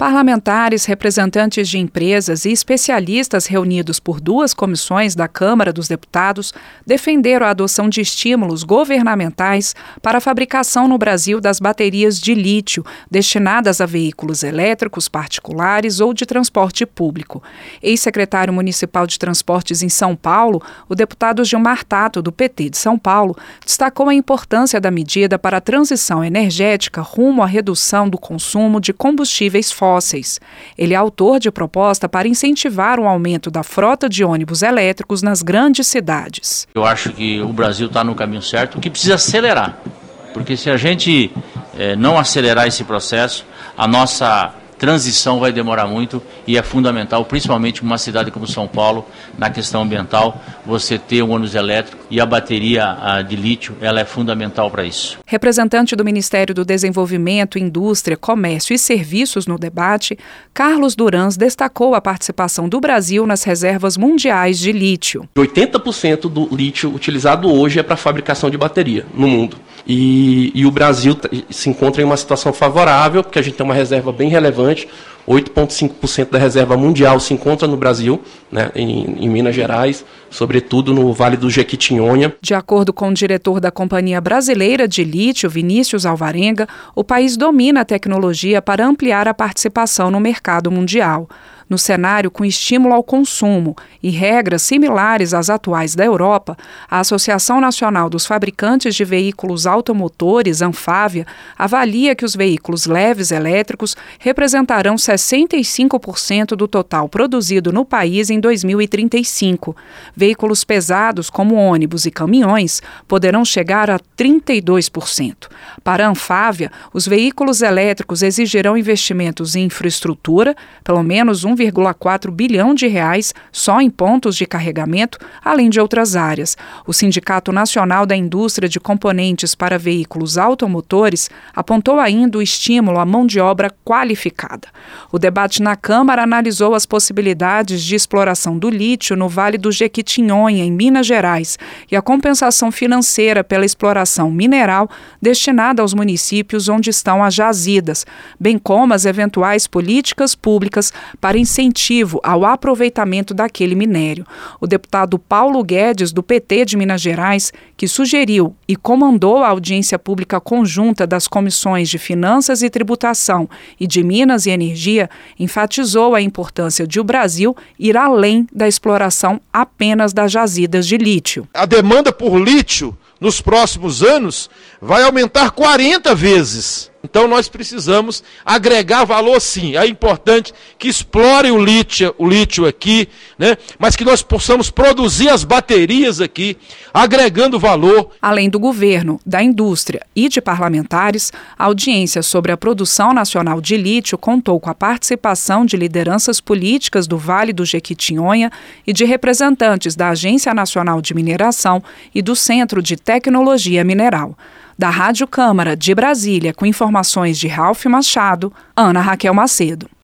Parlamentares, representantes de empresas e especialistas reunidos por duas comissões da Câmara dos Deputados defenderam a adoção de estímulos governamentais para a fabricação no Brasil das baterias de lítio destinadas a veículos elétricos particulares ou de transporte público. Ex-secretário municipal de Transportes em São Paulo, o deputado Gilmar Tato, do PT de São Paulo, destacou a importância da medida para a transição energética rumo à redução do consumo de combustíveis fósseis. Ele é autor de proposta para incentivar o aumento da frota de ônibus elétricos nas grandes cidades. Eu acho que o Brasil está no caminho certo, que precisa acelerar, porque se a gente não acelerar esse processo, a nossa transição vai demorar muito e é fundamental, principalmente em uma cidade como São Paulo, na questão ambiental, você ter um ônibus elétrico e a bateria de lítio, ela é fundamental para isso. Representante do Ministério do Desenvolvimento, Indústria, Comércio e Serviços no debate, Carlos Durans destacou a participação do Brasil nas reservas mundiais de lítio. 80% do lítio utilizado hoje é para a fabricação de bateria no mundo. E o Brasil se encontra em uma situação favorável, porque a gente tem uma reserva bem relevante, 8,5% da reserva mundial se encontra no Brasil, né, em Minas Gerais, sobretudo no Vale do Jequitinhonha. De acordo com o diretor da Companhia Brasileira de Lítio, Vinícius Alvarenga, o país domina a tecnologia para ampliar a participação no mercado mundial. No cenário com estímulo ao consumo e regras similares às atuais da Europa, a Associação Nacional dos Fabricantes de Veículos Automotores, ANFAVEA, avalia que os veículos leves elétricos representarão 65% do total produzido no país em 2035. Veículos pesados, como ônibus e caminhões, poderão chegar a 32%. Para a ANFAVEA, os veículos elétricos exigirão investimentos em infraestrutura, pelo menos 1,4 bilhão de reais só em pontos de carregamento, além de outras áreas. O Sindicato Nacional da Indústria de Componentes para Veículos Automotores apontou ainda o estímulo à mão de obra qualificada. O debate na Câmara analisou as possibilidades de exploração do lítio no Vale do Jequitinhonha, em Minas Gerais, e a compensação financeira pela exploração mineral destinada aos municípios onde estão as jazidas, bem como as eventuais políticas públicas para incentivo ao aproveitamento daquele minério. O deputado Paulo Guedes, do PT de Minas Gerais, que sugeriu e comandou a audiência pública conjunta das comissões de Finanças e Tributação e de Minas e Energia, enfatizou a importância de o Brasil ir além da exploração apenas das jazidas de lítio. A demanda por lítio nos próximos anos vai aumentar 40 vezes. Então nós precisamos agregar valor, sim. É importante que explore o lítio aqui, né? Mas que nós possamos produzir as baterias aqui, agregando valor. Além do governo, da indústria e de parlamentares, a audiência sobre a produção nacional de lítio contou com a participação de lideranças políticas do Vale do Jequitinhonha e de representantes da Agência Nacional de Mineração e do Centro de Tecnologia Mineral. Da Rádio Câmara de Brasília, com informações de Ralph Machado, Ana Raquel Macedo.